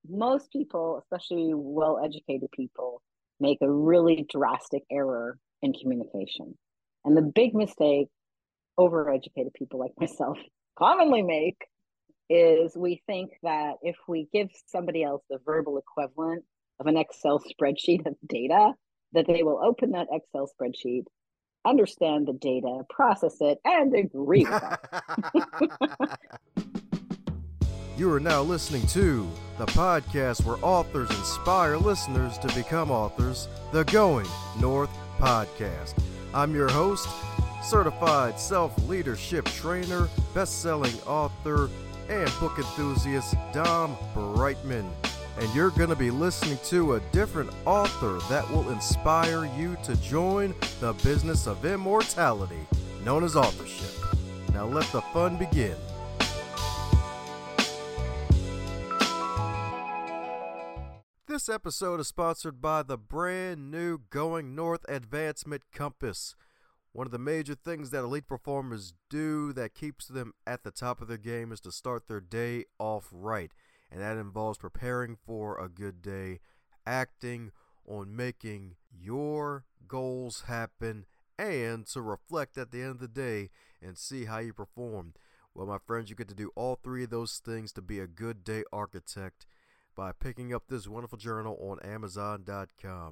most people, especially well-educated people, make a really drastic error in communication. And the big mistake overeducated people like myself commonly make is we think that if we give somebody else the verbal equivalent of an Excel spreadsheet of data, that they will open that Excel spreadsheet, understand the data, process it, and agree with us. You are now listening to the podcast where authors inspire listeners to become authors, the Going North Podcast. I'm your host, certified self-leadership trainer, best-selling author, and book enthusiast Dom Brightman. And you're going to be listening to a different author that will inspire you to join the business of immortality, known as authorship. Now let the fun begin. This episode is sponsored by the brand new Going North Advancement Compass. One of the major things that elite performers do that keeps them at the top of their game is to start their day off right. And that involves preparing for a good day, acting on making your goals happen, and to reflect at the end of the day and see how you perform. Well, my friends, you get to do all three of those things to be a good day architect by picking up this wonderful journal on Amazon.com.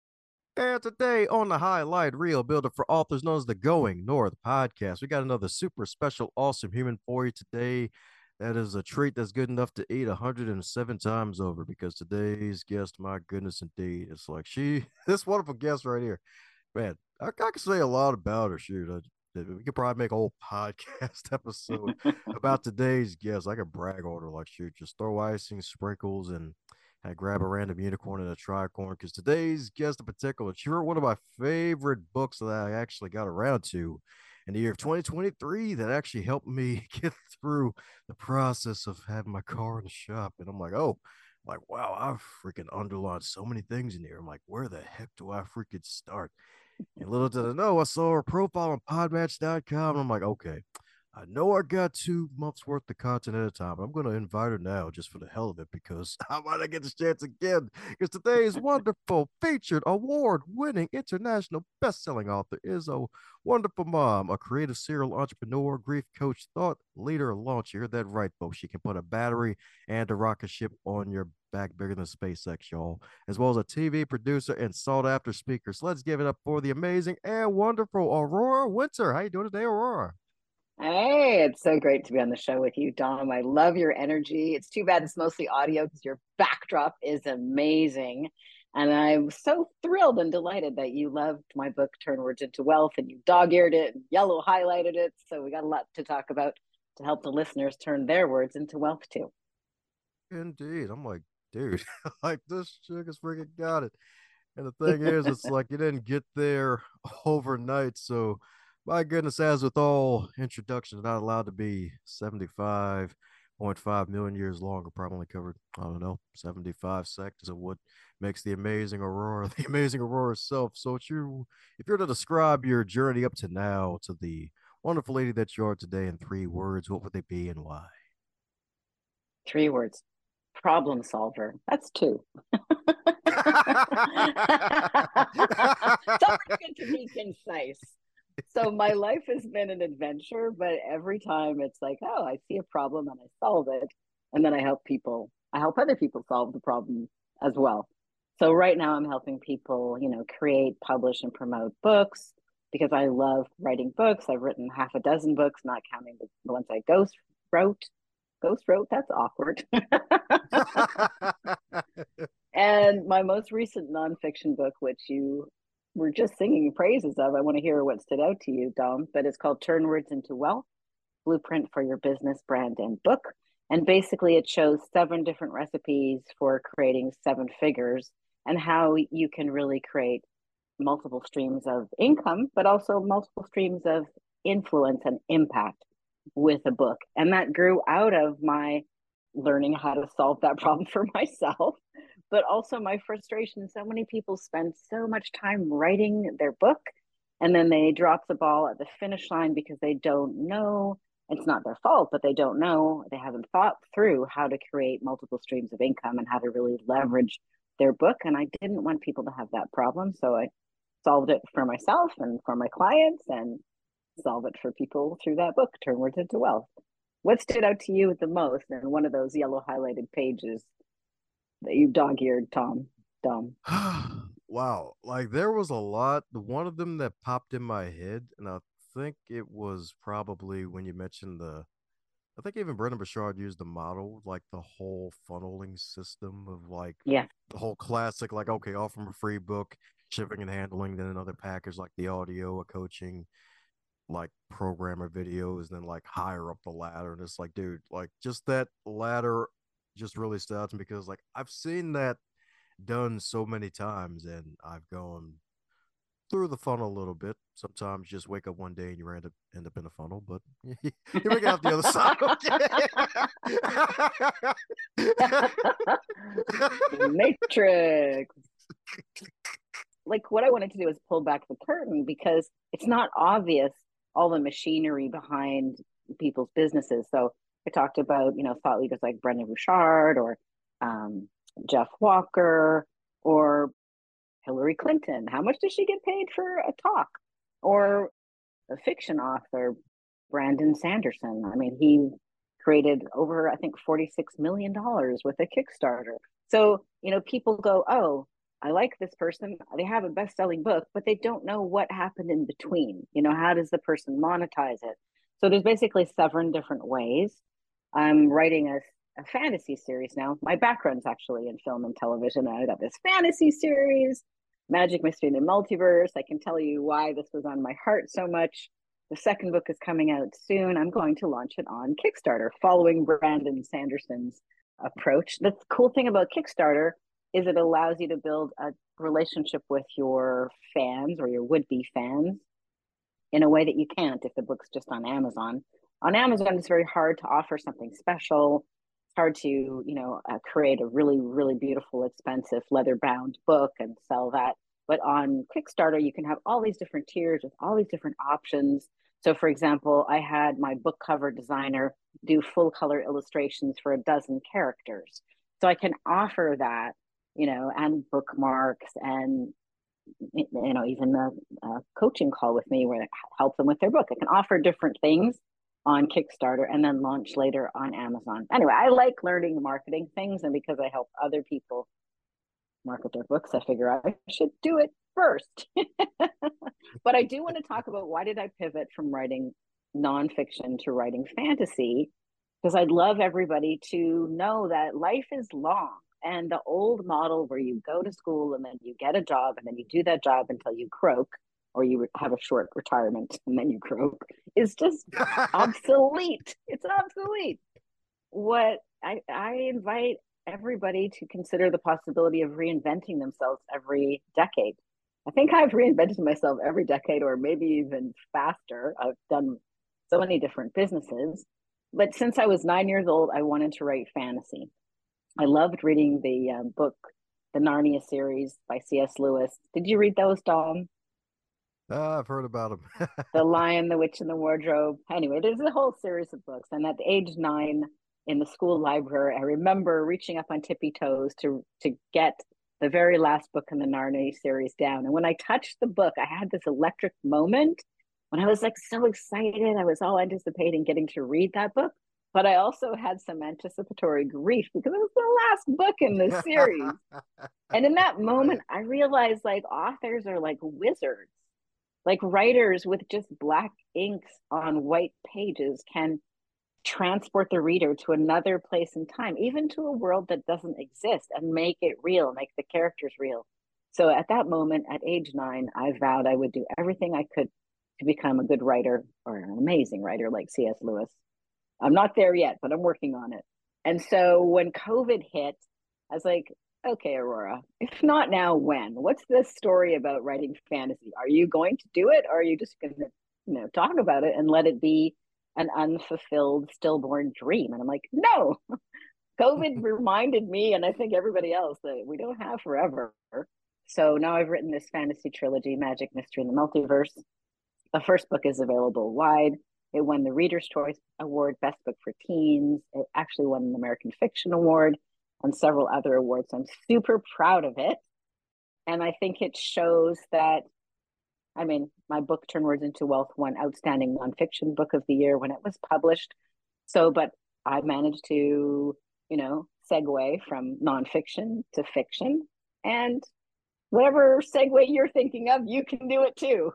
And today on the highlight reel builder for authors known as the Going North Podcast, we got another super special, awesome human for you today. That is a treat that's good enough to eat 107 times over, because today's guest, my goodness, indeed, it's like this wonderful guest right here, man. I can say a lot about her. Shoot, we could probably make a whole podcast episode about today's guest. I could brag on her like, shoot, just throw icing, sprinkles, and grab a random unicorn and a tricorn. Because today's guest in particular, she wrote one of my favorite books that I actually got around to in the year of 2023 that actually helped me get through the process of having my car in the shop. And I'm like, oh, wow, I've freaking underlined so many things in here. I'm like, where the heck do I freaking start? And little did I know, I saw her profile on podmatch.com. And I'm like, okay, I know I got 2 months worth of content at a time. I'm going to invite her now just for the hell of it, because I might not get this chance again. Because today's wonderful, featured, award-winning, international best-selling author is a wonderful mom, a creative serial entrepreneur, grief coach, thought leader, launch. You heard that right, folks. She can put a battery and a rocket ship on your back bigger than SpaceX, y'all, as well as a TV producer and sought-after speaker. So let's give it up for the amazing and wonderful Aurora Winter. How you doing today, Aurora? Hey, it's so great to be on the show with you, Dom. I love your energy. It's too bad it's mostly audio because your backdrop is amazing. And I'm so thrilled and delighted that you loved my book, Turn Words into Wealth, and you dog-eared it and yellow highlighted it. So we got a lot to talk about to help the listeners turn their words into wealth too. Indeed. I'm like, dude, like this chick has freaking got it. And the thing is, it's like you didn't get there overnight. So, my goodness, as with all introductions, not allowed to be 75.5 million years long. I probably covered, I don't know, 75 seconds of what makes the amazing Aurora, the amazing Aurora itself. So, if you're to describe your journey up to now to the wonderful lady that you are today in 3 words, what would they be and why? 3 words. Problem solver. That's two. It's always good to be concise. So my life has been an adventure, but every time it's like, oh, I see a problem and I solve it. And then I help other people solve the problem as well. So right now I'm helping people, create, publish, and promote books because I love writing books. I've written half a dozen books, not counting the ones I wrote. Ghost wrote, that's awkward. And my most recent nonfiction book, which you were just singing praises of, I want to hear what stood out to you, Dom, but it's called Turn Words into Wealth, Blueprint for Your Business, Brand, and Book. And basically, it shows 7 different recipes for creating 7 figures and how you can really create multiple streams of income, but also multiple streams of influence and impact with a book. And that grew out of my learning how to solve that problem for myself, but also my frustration. So many people spend so much time writing their book and then they drop the ball at the finish line because they don't know it's not their fault, but they don't know, they haven't thought through how to create multiple streams of income and how to really leverage their book. And I didn't want people to have that problem. So I solved it for myself and for my clients and solve it for people through that book, Turn Words into Wealth. What stood out to you the most in one of those yellow highlighted pages that you dog-eared, Dom? Wow, like there was a lot. One of them that popped in my head, and I think it was probably when you mentioned I think even Brendan Burchard used the model, like the whole funneling system of like Yeah. the whole classic, like, okay, offer them a free book, shipping and handling, then another package like the audio, a coaching, like programmer videos, then like higher up the ladder. And it's like, dude, like just that ladder just really stood out to me because like I've seen that done so many times and I've gone through the funnel a little bit. Sometimes you just wake up one day and you end up in a funnel, but you make it out the other side. Matrix. Like what I wanted to do is pull back the curtain because it's not obvious all the machinery behind people's businesses. So I talked about, thought leaders like Brendan Burchard or um, Jeff Walker or Hillary Clinton. How much does she get paid for a talk? Or a fiction author, Brandon Sanderson. I mean, he created over, I think, $46 million with a Kickstarter. So, people go, oh, I like this person. They have a best selling book, but they don't know what happened in between. How does the person monetize it? So there's basically 7 different ways. I'm writing a fantasy series now. My background's actually in film and television. I got this fantasy series, Magic, Mystery, and the Multiverse. I can tell you why this was on my heart so much. The second book is coming out soon. I'm going to launch it on Kickstarter, following Brandon Sanderson's approach. The cool thing about Kickstarter is it allows you to build a relationship with your fans or your would-be fans in a way that you can't if the book's just on Amazon. On Amazon, it's very hard to offer something special. It's hard to, create a really, really beautiful, expensive leather-bound book and sell that. But on Kickstarter, you can have all these different tiers with all these different options. So, for example, I had my book cover designer do full color illustrations for a dozen characters. So I can offer that, and bookmarks and even a coaching call with me where I help them with their book. I can offer different things on Kickstarter and then launch later on Amazon. Anyway, I like learning marketing things, and because I help other people market their books, I figure I should do it first. But I do want to talk about why did I pivot from writing nonfiction to writing fantasy, because I'd love everybody to know that life is long. And the old model where you go to school and then you get a job and then you do that job until you croak or you have a short retirement and then you croak is just obsolete. It's obsolete. What I invite everybody to consider the possibility of reinventing themselves every decade. I think I've reinvented myself every decade or maybe even faster. I've done so many different businesses. But since I was 9 years old, I wanted to write fantasy. I loved reading the book, the Narnia series by C.S. Lewis. Did you read those, Dom? I've heard about them. The Lion, the Witch, and the Wardrobe. Anyway, there's a whole series of books. And at age 9 in the school library, I remember reaching up on tippy toes to get the very last book in the Narnia series down. And when I touched the book, I had this electric moment when I was like so excited. I was all anticipating getting to read that book. But I also had some anticipatory grief because it was the last book in this series. And in that moment, Right. I realized like authors are like wizards. Like writers with just black inks on white pages can transport the reader to another place in time, even to a world that doesn't exist, and make it real, make the characters real. So at that moment, at age 9, I vowed I would do everything I could to become a good writer or an amazing writer like C.S. Lewis. I'm not there yet, but I'm working on it. And so when COVID hit, I was like, okay, Aurora, if not now, when? What's this story about writing fantasy? Are you going to do it, or are you just going to, talk about it and let it be an unfulfilled, stillborn dream? And I'm like, no. COVID reminded me, and I think everybody else, that we don't have forever. So now I've written this fantasy trilogy, Magic, Mystery, and the Multiverse. The first book is available wide. It won the Reader's Choice Award, Best Book for Teens. It actually won an American Fiction Award and several other awards. I'm super proud of it. And I think it shows that, I mean, my book, Turn Words into Wealth, won Outstanding Nonfiction Book of the Year when it was published. So, but I managed to, segue from nonfiction to fiction. And whatever segue you're thinking of, you can do it too.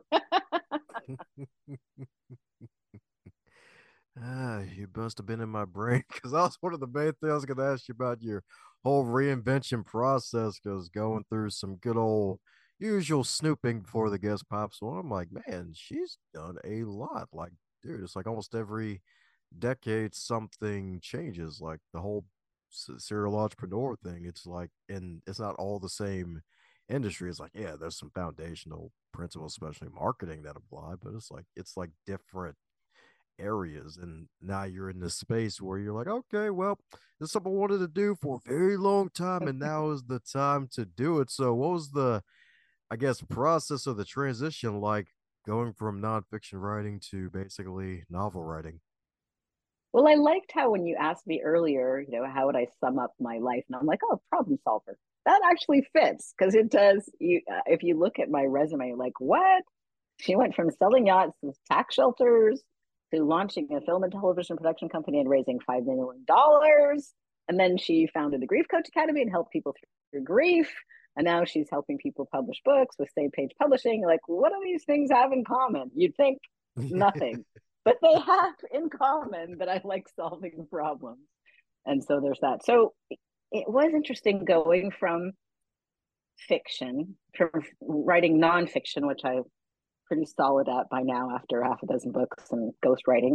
You must have been in my brain because that was one of the main things I was going to ask you about your whole reinvention process. Because going through some good old usual snooping before the guest pops on, I'm like, man, she's done a lot. Like, dude, it's like almost every decade something changes. Like the whole serial entrepreneur thing. It's like, and it's not all the same industry. It's like, yeah, there's some foundational principles, especially marketing, that apply, but it's like different areas. And now you're in this space where you're like, okay, well, this is something I wanted to do for a very long time, and now is the time to do it. So, what was the, I guess, process of the transition like going from nonfiction writing to basically novel writing? Well, I liked how when you asked me earlier, how would I sum up my life? And I'm like, oh, problem solver. That actually fits because it does. If you look at my resume, like what? She went from selling yachts to tax shelters to launching a film and television production company and raising $5 million. And then she founded the Grief Coach Academy and helped people through grief. And now she's helping people publish books with Same Page Publishing. Like, what do these things have in common? You'd think nothing, but they have in common that I like solving problems. And so there's that. So it was interesting going from fiction, from writing nonfiction, which I pretty solid at by now after half a dozen books and ghostwriting,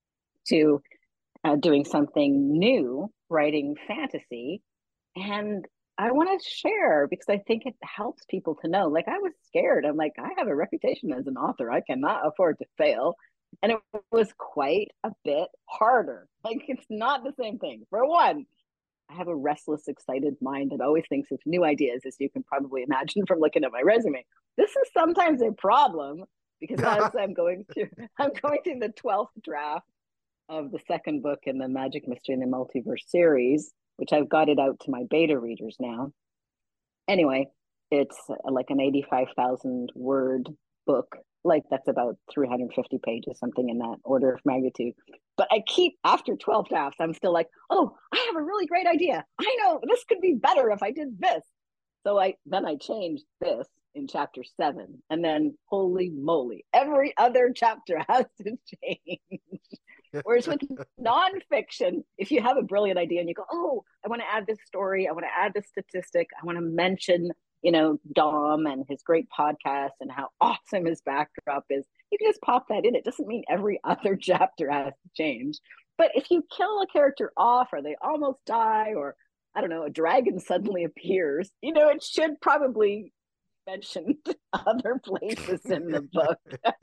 to doing something new, writing fantasy. And I want to share because I think it helps people to know. Like, I was scared. I'm like, I have a reputation as an author. I cannot afford to fail. And it was quite a bit harder. Like, it's not the same thing. For one, I have a restless, excited mind that always thinks of new ideas, as you can probably imagine from looking at my resume. This is sometimes a problem because as I'm going through the 12th draft of the second book in the Magic Mystery and the Multiverse series, which I've got it out to my beta readers now. Anyway, it's like an 85,000 word book. Like, that's about 350 pages, something in that order of magnitude. But I keep, after 12 drafts, I'm still like, oh, I have a really great idea. I know this could be better if I did this. So I changed this in chapter 7. And then, holy moly, every other chapter has to change. Whereas with nonfiction, if you have a brilliant idea and you go, oh, I want to add this story, I want to add this statistic, I want to mention, Dom and his great podcast and how awesome his backdrop is, you can just pop that in. It doesn't mean every other chapter has to change. But if you kill a character off or they almost die or, I don't know, a dragon suddenly appears, it should probably mention other places in the book.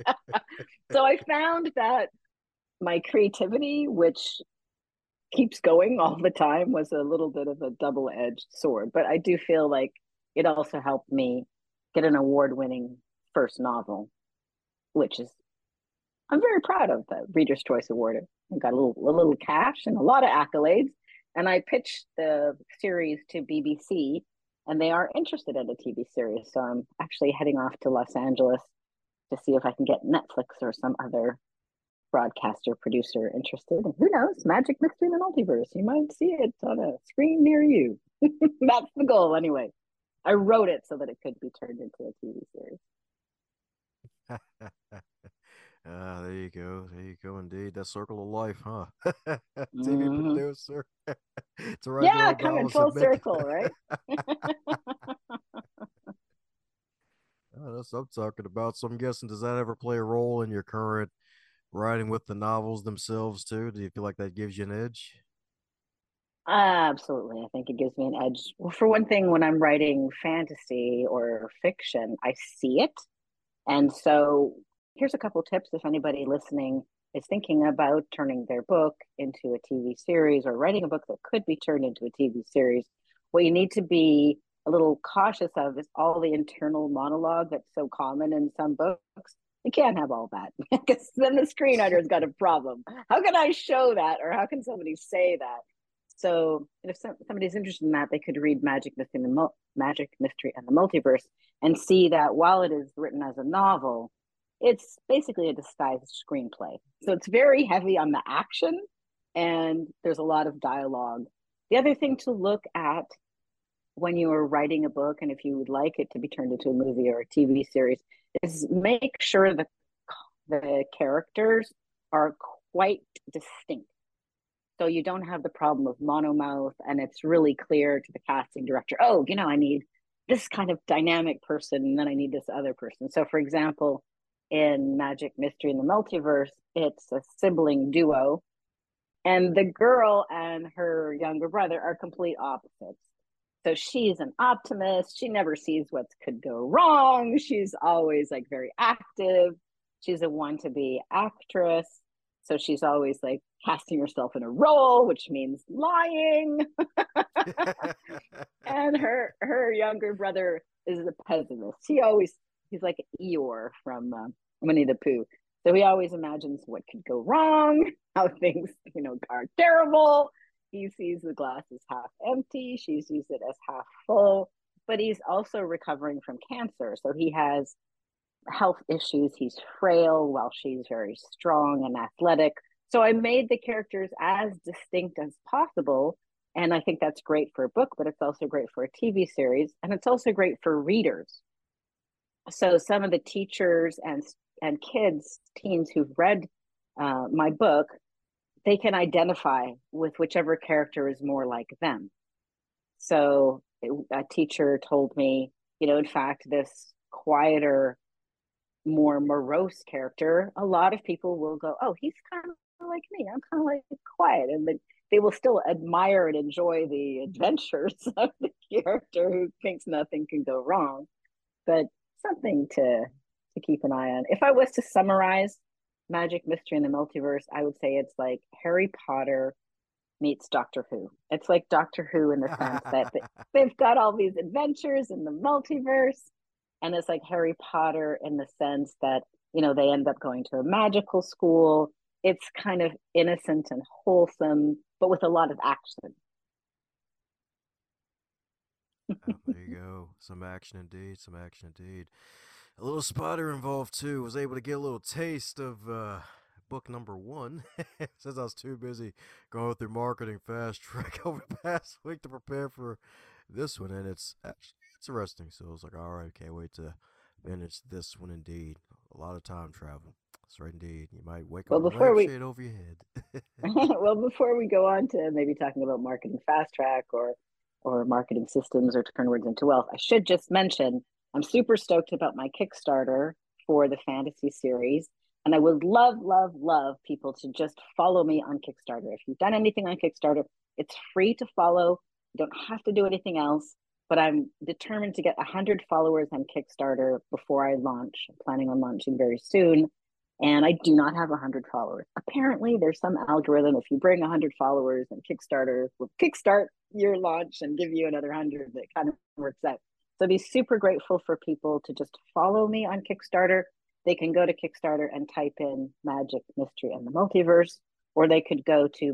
So I found that my creativity, which keeps going all the time, was a little bit of a double-edged sword. But I do feel like it also helped me get an award-winning first novel, which is, I'm very proud of, the Reader's Choice Award. I got a little cash and a lot of accolades. And I pitched the series to BBC, and they are interested in a TV series. So I'm actually heading off to Los Angeles to see if I can get Netflix or some other broadcaster producer interested. And who knows, Magic Mystery in the Multiverse, you might see it on a screen near you. That's the goal anyway. I wrote it so that it could be turned into a TV series. There you go. There you go. Indeed, that circle of life, huh? TV Mm-hmm. producer to write your Yeah, own coming novels full and make. circle, right? That's what I'm talking about. So I'm guessing, does that ever play a role in your current writing with the novels themselves too? Do you feel like that gives you an edge? Absolutely. I think it gives me an edge. Well, for one thing, when I'm writing fantasy or fiction, I see it. And so here's a couple tips if anybody listening is thinking about turning their book into a TV series or writing a book that could be turned into a TV series. What you need to be a little cautious of is all the internal monologue that's so common in some books. I can't have all that because then the screenwriter's got a problem. How can I show that, or how can somebody say that? So if somebody's interested in that, they could read Magic Mystery and the Multiverse and see that while it is written as a novel, it's basically a disguised screenplay. So it's very heavy on the action, and there's a lot of dialogue. The other thing to look at when you are writing a book, and if you would like it to be turned into a movie or a TV series, is make sure that the characters are quite distinct. So you don't have the problem of monomouth, and it's really clear to the casting director, oh, I need this kind of dynamic person, and then I need this other person. So, for example, in Magic Mystery in the Multiverse, it's a sibling duo, and the girl and her younger brother are complete opposites. So she's an optimist. She never sees what could go wrong. She's always like very active. She's a one to be actress. So she's always like casting herself in a role, which means lying. And her younger brother is a pessimist. He's like Eeyore from Winnie the Pooh. So he always imagines what could go wrong, how things, are terrible. He sees the glass as half empty. She sees it as half full. But he's also recovering from cancer. So he has health issues. He's frail while she's very strong and athletic. So I made the characters as distinct as possible. And I think that's great for a book, but it's also great for a TV series. And it's also great for readers. So some of the teachers and kids, teens who've read my book, they can identify with whichever character is more like them. So a teacher told me, in fact, this quieter, more morose character, a lot of people will go, oh, he's kind of like me. I'm kind of like quiet. And they will still admire and enjoy the adventures of the character who thinks nothing can go wrong. But something to keep an eye on. If I was to summarize Magic Mystery in the Multiverse, I would say it's like Harry Potter meets Doctor Who. It's like Doctor Who in the sense that they've got all these adventures in the multiverse, and it's like Harry Potter in the sense that, they end up going to a magical school. It's kind of innocent and wholesome, but with a lot of action. Oh, there you go. Some action indeed. Some action indeed. A little spotter involved too. Was able to get a little taste of book number one since I was too busy going through marketing fast track over the past week to prepare for this one, and it's actually it's interesting. So I was like, all right, can't wait to finish this one. Indeed, a lot of time travel. That's right, indeed. You might wake up Well, with a before we lampshade over your head. well, before we go on to maybe talking about marketing fast track or marketing systems or turn words into wealth, I should just mention I'm super stoked about my Kickstarter for the fantasy series. And I would love, love, love people to just follow me on Kickstarter. If you've done anything on Kickstarter, it's free to follow. You don't have to do anything else. But I'm determined to get 100 followers on Kickstarter before I launch. I'm planning on launching very soon. And I do not have 100 followers. Apparently, there's some algorithm. If you bring 100 followers, and Kickstarter will kickstart your launch and give you another 100. That kind of works out. So I'd be super grateful for people to just follow me on Kickstarter. They can go to Kickstarter and type in Magic Mystery and the Multiverse, or they could go to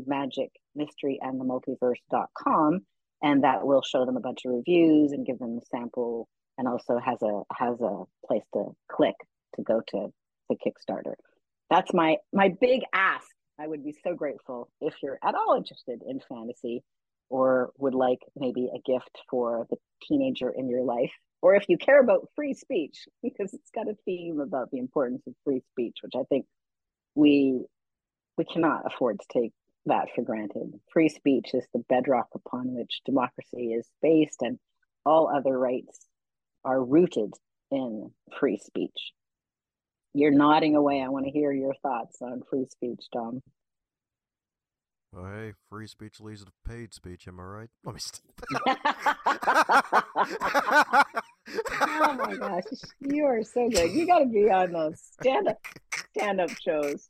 magicmysteryandthemultiverse.com, and that will show them a bunch of reviews and give them a sample, and also has a place to click to go to the Kickstarter. That's my big ask. I would be so grateful if you're at all interested in fantasy or would like maybe a gift for the teenager in your life, or if you care about free speech, because it's got a theme about the importance of free speech, which I think we cannot afford to take that for granted. Free speech is the bedrock upon which democracy is based, and all other rights are rooted in free speech. You're nodding away. I want to hear your thoughts on free speech, Tom. Well, hey, free speech leads to paid speech. Am I right? Let me stop. Oh my gosh, you are so good. You got to be on those stand up shows.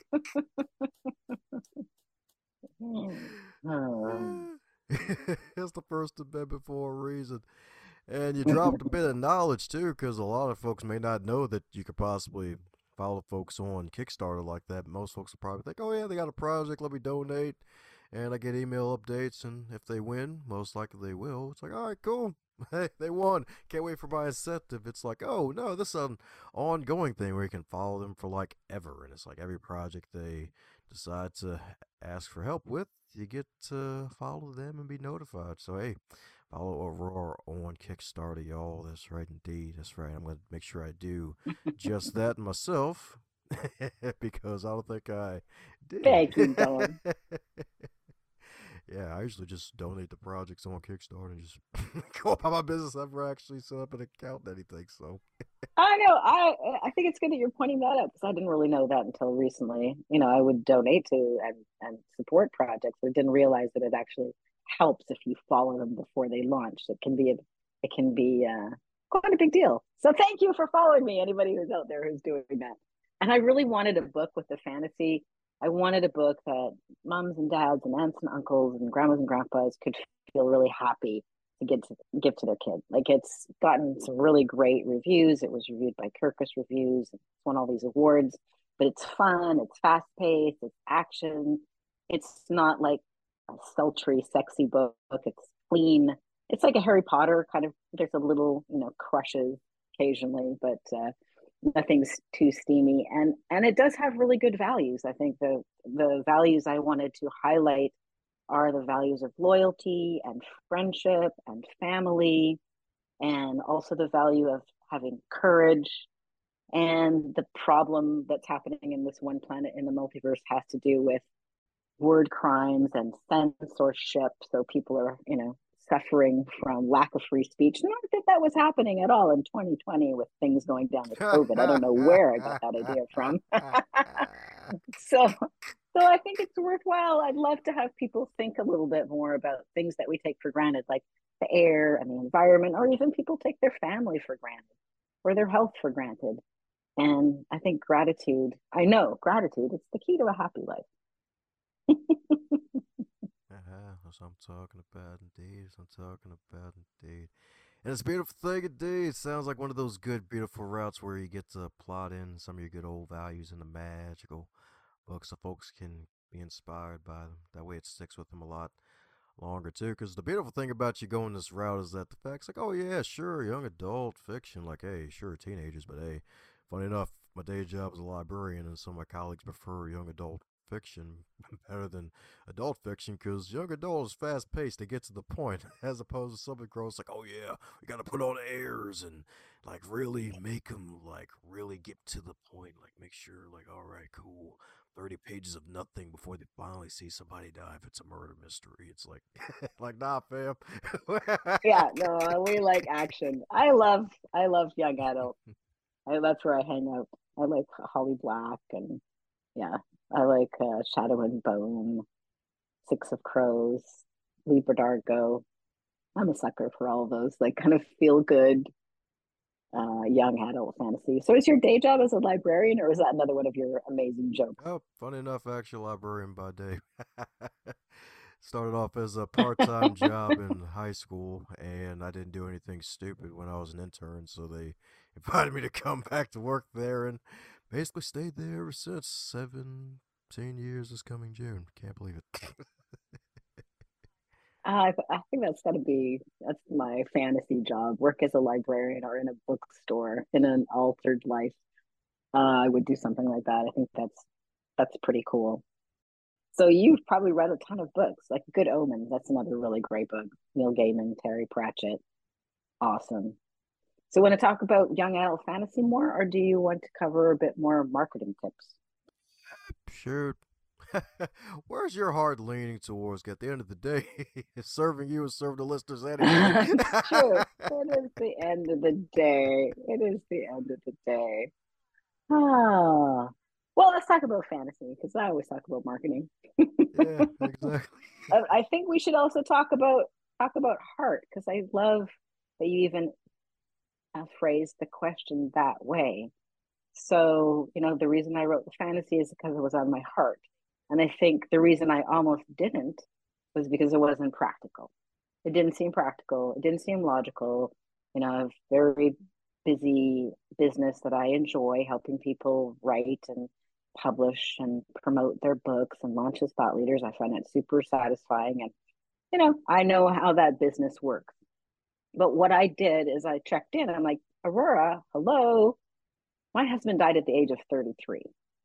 Oh. It's the first amendment for a reason. And you dropped a bit of knowledge too, because a lot of folks may not know that you could possibly follow folks on Kickstarter like that, most folks will probably think, oh yeah, they got a project, let me donate, and I get email updates, and if they win, most likely they will. It's like, all right, cool. Hey, they won. Can't wait for my incentive. It's like, oh no, this is an ongoing thing where you can follow them for like ever, and it's like every project they decide to ask for help with, you get to follow them and be notified. So hey, follow Aurora on Kickstarter, y'all. That's right, indeed. That's right. I'm gonna make sure I do just that myself because I don't think I did. Thank you, Dom. Yeah, I usually just donate the projects on Kickstarter and just go about my business. I've never actually set up an account or anything, so I know. I think it's good that you're pointing that out because I didn't really know that until recently. You know, I would donate to and support projects, but didn't realize that it actually helps if you follow them before they launch. It can be quite a big deal. So thank you for following me. Anybody who's out there who's doing that. And I really wanted a book with the fantasy. I wanted a book that moms and dads and aunts and uncles and grandmas and grandpas could feel really happy to give to their kid. Like it's gotten some really great reviews. It was reviewed by Kirkus Reviews. It's won all these awards. But it's fun. It's fast paced. It's action. It's not like a sultry, sexy book. It's clean. It's like a Harry Potter kind of. There's a little, crushes occasionally, but nothing's too steamy. And it does have really good values. I think the values I wanted to highlight are the values of loyalty and friendship and family, and also the value of having courage. And the problem that's happening in this one planet in the multiverse has to do with word crimes and censorship. So people are, suffering from lack of free speech. Not that that was happening at all in 2020 with things going down with COVID. I don't know where I got that idea from. so so I think it's worthwhile. I'd love to have people think a little bit more about things that we take for granted, like the air and the environment, or even people take their family for granted or their health for granted. And I think I know gratitude, it's the key to a happy life. that's what I'm talking about, indeed. That's what I'm talking about, indeed. And it's a beautiful thing, indeed. It sounds like one of those good, beautiful routes where you get to plot in some of your good old values in the magical books so folks can be inspired by them. That way it sticks with them a lot longer, too. Because the beautiful thing about you going this route is that the fact's like, oh, yeah, sure, young adult fiction. Like, hey, sure, teenagers, but hey, funny enough, my day job is a librarian, and some of my colleagues prefer young adult fiction better than adult fiction because young adult is fast paced. They get to the point as opposed to something gross like, oh yeah, we got to put on airs and like really make them like really get to the point. Like make sure like, all right, cool. 30 pages of nothing before they finally see somebody die if it's a murder mystery. It's like, like, nah, fam. Yeah, no, we like action. I love young adult. That's where I hang out. I like Holly Black and yeah, I like Shadow and Bone, Six of Crows, Libra Dargo. I'm a sucker for all of those like kind of feel good young adult fantasy. So is your day job as a librarian, or is that another one of your amazing jokes? Oh, funny enough, actual librarian by day. Started off as a part-time job in high school, and I didn't do anything stupid when I was an intern, so they invited me to come back to work there, and basically stayed there ever since. 17 years this coming June. Can't believe it. I think that's my fantasy job. Work as a librarian or in a bookstore in an altered life. I would do something like that. I think that's pretty cool. So you've probably read a ton of books, like Good Omens. That's another really great book. Neil Gaiman, Terry Pratchett, awesome. So, want to talk about young adult fantasy more, or do you want to cover a bit more marketing tips? Shoot. Where's your heart leaning towards? At the end of the day, serving you is serving the listeners anyway. It's true. It is the end of the day. It is the end of the day. Ah, well, let's talk about fantasy because I always talk about marketing. Yeah, exactly. I think we should also talk about heart because I love that you even phrased the question that way. So, the reason I wrote the fantasy is because it was on my heart. And I think the reason I almost didn't was because it wasn't practical. It didn't seem practical. It didn't seem logical. I have very busy business that I enjoy, helping people write and publish and promote their books and launch as thought leaders. I find it super satisfying. And, I know how that business works. But what I did is I checked in. I'm like, Aurora, hello. My husband died at the age of 33.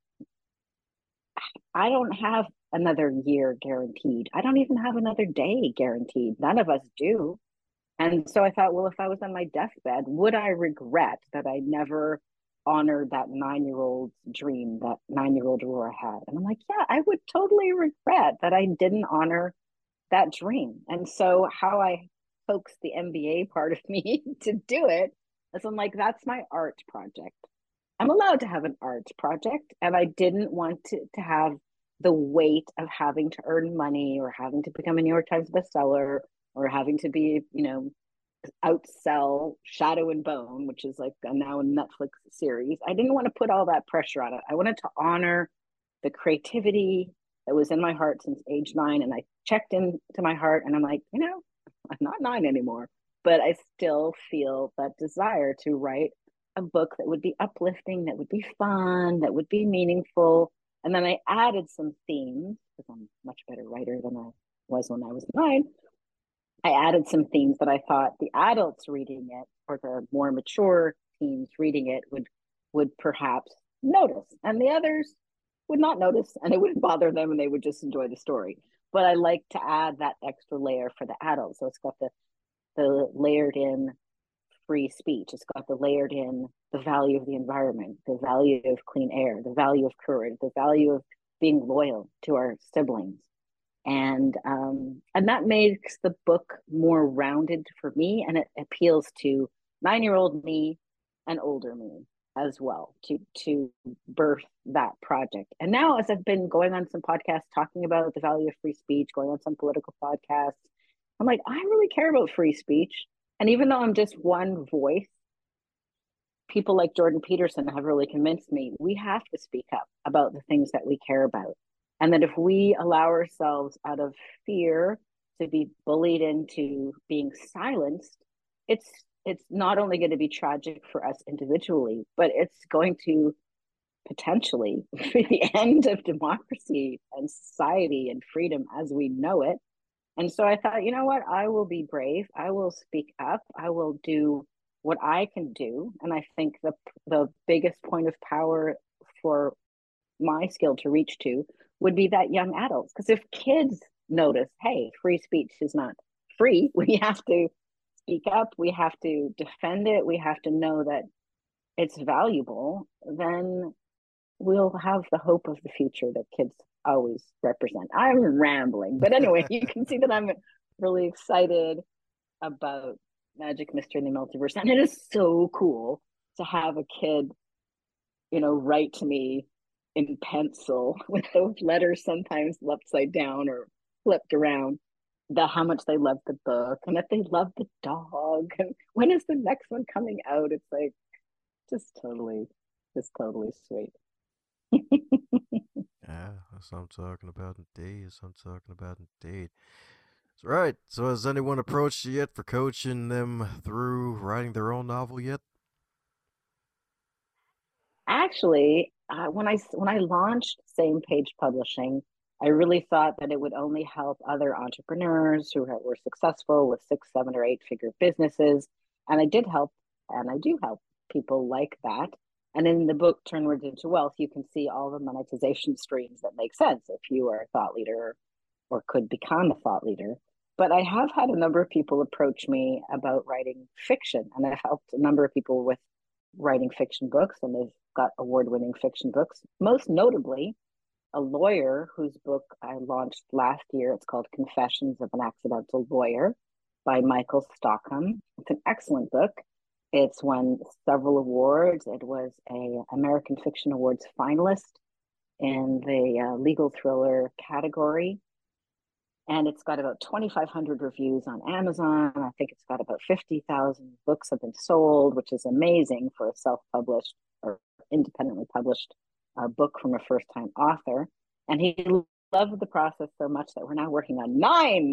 I don't have another year guaranteed. I don't even have another day guaranteed. None of us do. And so I thought, well, if I was on my deathbed, would I regret that I never honored that 9-year-old's dream that 9-year-old Aurora had? And I'm like, yeah, I would totally regret that I didn't honor that dream. And so how I coaxed the MBA part of me to do it is I'm like, that's my art project. I'm allowed to have an art project, and I didn't want to have the weight of having to earn money or having to become a New York Times bestseller or having to be, outsell Shadow and Bone, which is like now a Netflix series. I didn't want to put all that pressure on it. I wanted to honor the creativity that was in my heart since age 9. And I checked into my heart and I'm like, I'm not 9 anymore, but I still feel that desire to write a book that would be uplifting, that would be fun, that would be meaningful. And then I added some themes because I'm a much better writer than I was when I was 9. I added some themes that I thought the adults reading it or the more mature teens reading it would perhaps notice, and the others would not notice, and it wouldn't bother them, and they would just enjoy the story. But I like to add that extra layer for the adults, so it's got the layered in free speech. It's got the layered in the value of the environment, the value of clean air, the value of courage, the value of being loyal to our siblings, and that makes the book more rounded for me, and it appeals to 9-year-old me and older me as well to birth that project. And now, as I've been going on some podcasts talking about the value of free speech, going on some political podcasts, I'm like, I really care about free speech. And even though I'm just one voice, people like Jordan Peterson have really convinced me we have to speak up about the things that we care about. And that if we allow ourselves out of fear to be bullied into being silenced, it's not only going to be tragic for us individually, but it's going to potentially be the end of democracy and society and freedom as we know it. And so I thought, you know what? I will be brave. I will speak up. I will do what I can do. And I think the biggest point of power for my skill to reach to would be that young adults. Because if kids notice, hey, free speech is not free, we have to speak up, we have to defend it, we have to know that it's valuable, then we'll have the hope of the future that kids always represent. I'm rambling, but anyway, you can see that I'm really excited about Magic Mystery in the Multiverse. And it is so cool to have a kid, write to me in pencil with those letters sometimes upside down or flipped around, how much they love the book and that they love the dog and when is the next one coming out. It's like just totally sweet. Yeah, that's what I'm talking about indeed. That's what I'm talking about indeed. That's right. So has anyone approached you yet for coaching them through writing their own novel yet? Actually, when I launched Same Page Publishing, I really thought that it would only help other entrepreneurs who were successful with 6, 7, or 8-figure businesses, and I did help, and I do help people like that. And in the book Turn Words into Wealth, you can see all the monetization streams that make sense if you are a thought leader or could become a thought leader. But I have had a number of people approach me about writing fiction, and I've helped a number of people with writing fiction books, and they've got award-winning fiction books. Most notably, a lawyer whose book I launched last year. It's called Confessions of an Accidental Lawyer by Michael Stockham. It's an excellent book. It's won several awards. It was a American Fiction Awards finalist in the legal thriller category. And it's got about 2,500 reviews on Amazon. I think it's got about 50,000 books have been sold, which is amazing for a self-published or independently published book from a first-time author. And he loved the process so much that we're now working on 9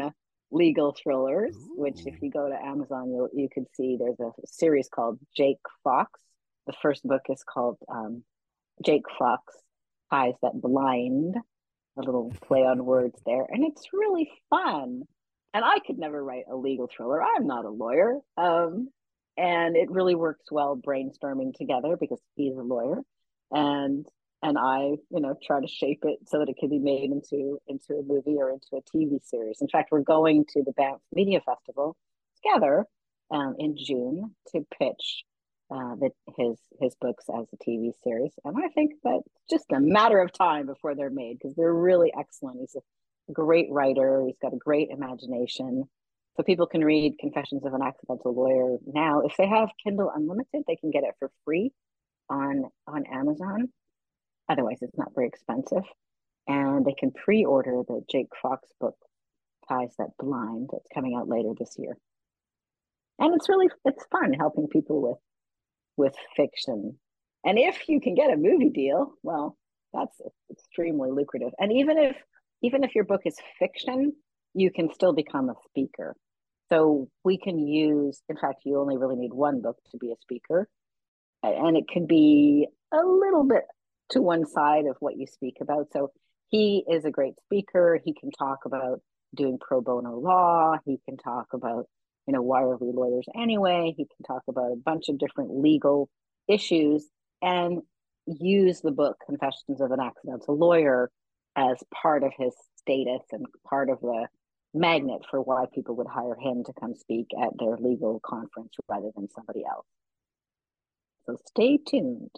legal thrillers, which if Ooh. you go to Amazon, you could see there's a series called Jake Fox. The first book is called Jake Fox Ties That Blind, a little play on words there. And it's really fun. And I could never write a legal thriller. I'm not a lawyer. And it really works well brainstorming together because he's a lawyer. And and I, try to shape it so that it can be made into a movie or into a TV series. In fact, we're going to the Banff Media Festival together in June to pitch his books as a TV series, and I think that it's just a matter of time before they're made because they're really excellent. He's a great writer. He's got a great imagination. So people can read Confessions of an Accidental Lawyer now. If they have Kindle Unlimited, they can get it for free on Amazon. Otherwise, it's not very expensive, and they can pre-order the Jake Fox book Ties That Blind that's coming out later this year. And it's fun helping people with fiction. And if you can get a movie deal, well, that's extremely lucrative. And even if your book is fiction, you can still become a speaker. So we can use, in fact, you only really need one book to be a speaker. And it can be a little bit to one side of what you speak about. So he is a great speaker. He can talk about doing pro bono law. He can talk about, why are we lawyers anyway? He can talk about a bunch of different legal issues and use the book Confessions of an Accidental Lawyer as part of his status and part of the magnet for why people would hire him to come speak at their legal conference rather than somebody else. So stay tuned.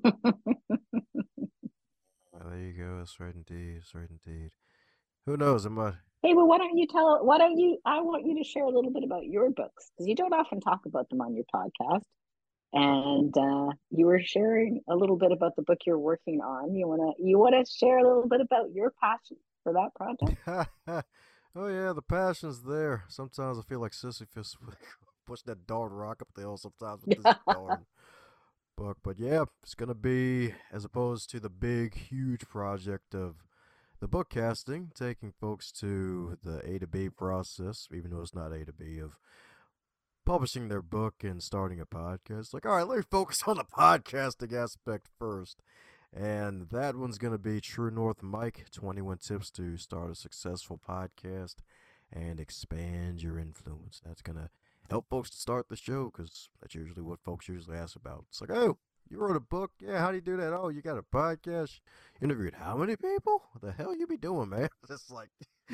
Well, there you go. That's right indeed. That's right indeed. Who knows? It might. Hey, well, I want you to share a little bit about your books because you don't often talk about them on your podcast. And you were sharing a little bit about the book you're working on. You wanna share a little bit about your passion for that project? Oh yeah, the passion's there. Sometimes I feel like Sisyphus pushing that darn rock up the hill. Sometimes with this darn book, but yeah, it's gonna be as opposed to the big, huge project of the book casting, taking folks to the A to B process, even though it's not A to B, of publishing their book and starting a podcast. Like, all right, let me focus on the podcasting aspect first. And that one's going to be True North Mike 21 Tips to Start a Successful Podcast and Expand Your Influence. That's going to help folks to start the show because that's usually what folks usually ask about. It's like, oh, you wrote a book? Yeah, how do you do that? Oh, you got a podcast? You interviewed how many people? What the hell you be doing, man? It's like.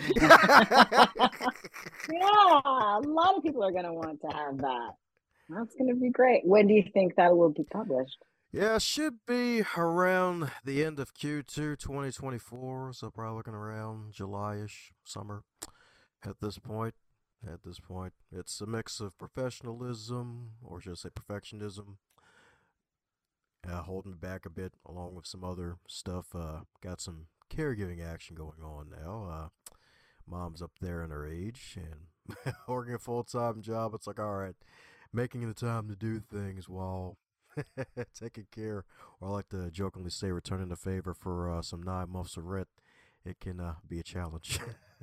Yeah, a lot of people are going to want to have that. That's going to be great. When do you think that will be published? Yeah, it should be around the end of Q2 2024, so probably looking around July-ish, summer at this point. At this point, it's a mix of professionalism, or should I say perfectionism, holding back a bit, along with some other stuff. Got some caregiving action going on now. Mom's up there in her age and working a full-time job. It's like, all right, making the time to do things while taking care, or I like to jokingly say, returning the favor for some 9 months of rent. It can be a challenge.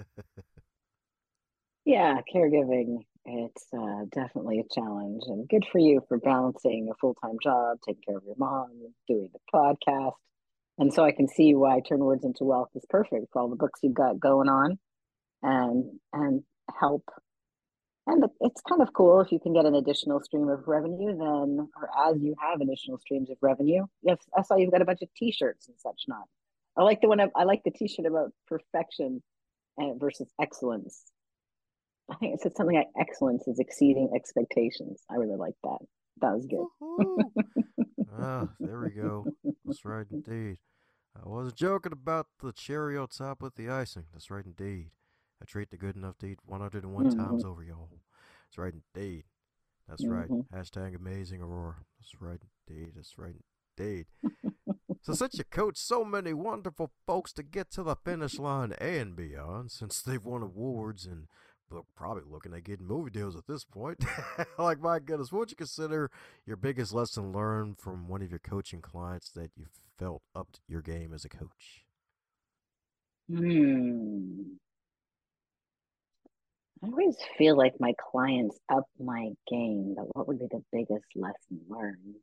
Yeah, caregiving. It's definitely a challenge, and good for you for balancing a full-time job, taking care of your mom, doing the podcast. And so I can see why Turn Words into Wealth is perfect for all the books you've got going on and help. And it's kind of cool if you can get an additional stream of revenue, then, or as you have additional streams of revenue. Yes, I saw you've got a bunch of T-shirts and such. Not, I like the T-shirt about perfection versus excellence. I think it said something like excellence is exceeding expectations. I really like that. That was good. Woohoo! Ah, there we go. That's right indeed. I wasn't joking about the cherry on top with the icing. That's right indeed. I treat the good enough to eat 101 Mm-hmm. times over, y'all. That's right indeed. That's right. Mm-hmm. Hashtag amazing Aurora. That's right indeed. That's right indeed. So since you coach so many wonderful folks to get to the finish line and beyond, since they've won awards and probably looking at getting movie deals at this point, like my goodness, what would you consider your biggest lesson learned from one of your coaching clients that you felt upped your game as a coach? Hmm. I always feel like my clients up my game, but what would be the biggest lesson learned?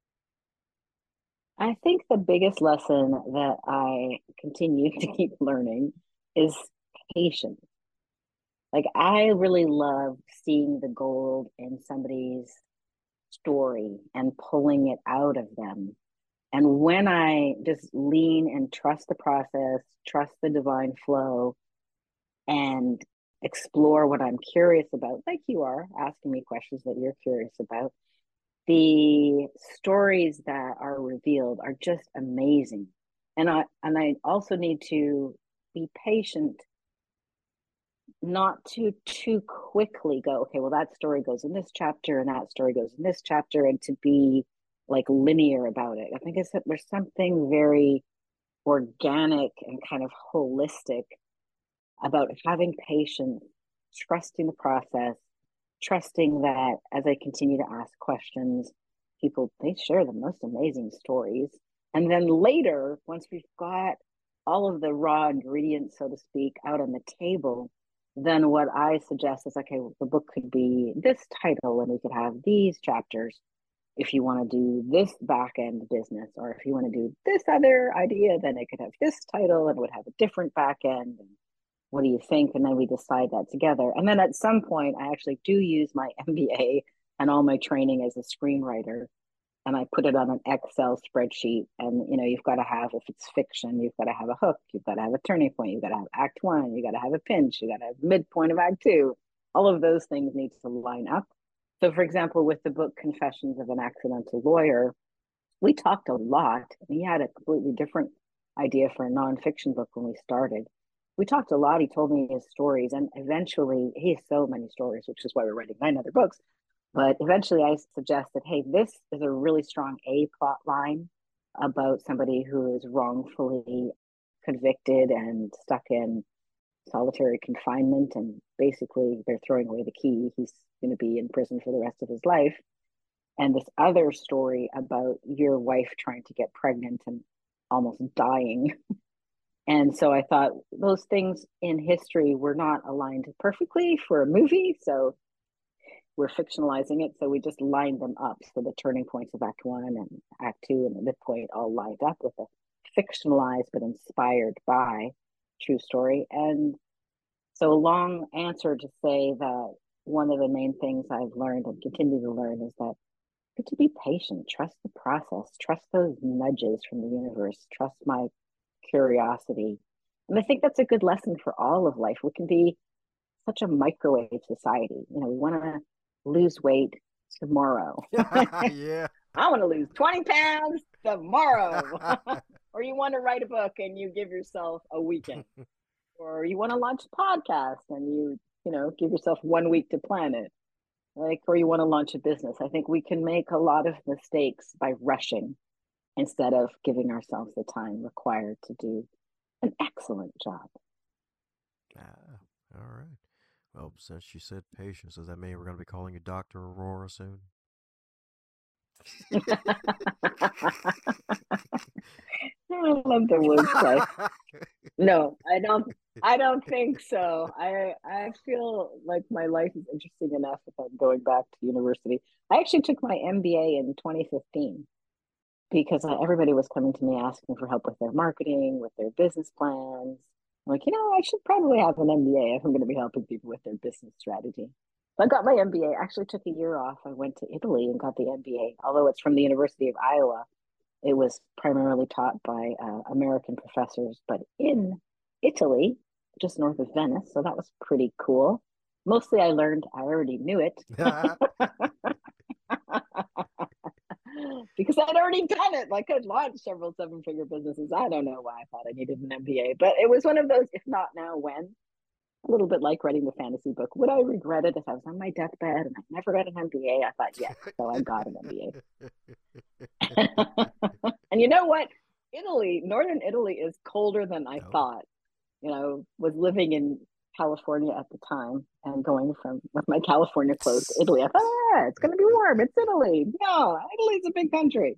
I think the biggest lesson that I continue to keep learning is patience. Like, I really love seeing the gold in somebody's story and pulling it out of them. And when I just lean and trust the process, trust the divine flow, and explore what I'm curious about, like you are asking me questions that you're curious about, the stories that are revealed are just amazing. And I also need to be patient, not to too quickly go, okay, well, that story goes in this chapter and that story goes in this chapter, and to be like linear about it. I think it's that there's something very organic and kind of holistic about having patience, trusting the process, trusting that as I continue to ask questions, people they share the most amazing stories. And then later, once we've got all of the raw ingredients, so to speak, out on the table, then what I suggest is okay, well, the book could be this title, and we could have these chapters if you want to do this back end business, or if you want to do this other idea, then it could have this title and would have a different back end. And what do you think? And then we decide that together. And then at some point, I actually do use my MBA and all my training as a screenwriter, and I put it on an Excel spreadsheet. And you've got to have, if it's fiction, you've got to have a hook, you've got to have a turning point, you've got to have act one, you got to have a pinch, you got to have midpoint of act two. All of those things need to line up. So, for example, with the book Confessions of an Accidental Lawyer, we talked a lot. He had a completely different idea for a nonfiction book when we started. We talked a lot. He told me his stories, and eventually, he has so many stories, which is why we're writing 9 other books. But eventually, I suggested, hey, this is a really strong A plot line about somebody who is wrongfully convicted and stuck in solitary confinement, and basically they're throwing away the key. He's going to be in prison for the rest of his life. And this other story about your wife trying to get pregnant and almost dying. And so I thought those things in history were not aligned perfectly for a movie. So we're fictionalizing it. So we just lined them up. So the turning points of Act One and Act Two and the midpoint all lined up with a fictionalized but inspired by true story. And so a long answer to say that one of the main things I've learned and continue to learn is that to be patient, trust the process, trust those nudges from the universe, trust my curiosity. And I think that's a good lesson for all of life. We can be such a microwave society. We want to lose weight tomorrow. Yeah. I want to lose 20 pounds tomorrow. Or you want to write a book and you give yourself a weekend. Or you want to launch a podcast and you give yourself 1 week to plan it. Or you want to launch a business. I think we can make a lot of mistakes by rushing instead of giving ourselves the time required to do an excellent job. Ah, all right. Well, since you said patience, does that mean we're going to be calling you Dr. Aurora soon? I love the wordplay. No, I don't. I don't think so. I feel like my life is interesting enough if I'm going back to university. I actually took my MBA in 2015 because everybody was coming to me asking for help with their marketing, with their business plans. I'm like, I should probably have an MBA if I'm going to be helping people with their business strategy. So I got my MBA. Actually took a year off. I went to Italy and got the MBA. Although it's from the University of Iowa, it was primarily taught by American professors, but in Italy, just north of Venice. So that was pretty cool. Mostly I learned, I already knew it because I'd already done it. Like I'd launched several 7-figure businesses. I don't know why I thought I needed an MBA, but it was one of those, if not now, when. A little bit like writing the fantasy book. Would I regret it if I was on my deathbed and I never got an MBA? I thought, yes. So I got an MBA. And you know what? Northern Italy is colder than I thought. Was living in California at the time and going from with my California clothes to Italy. I thought, it's going to be warm. It's Italy. No, Italy's a big country.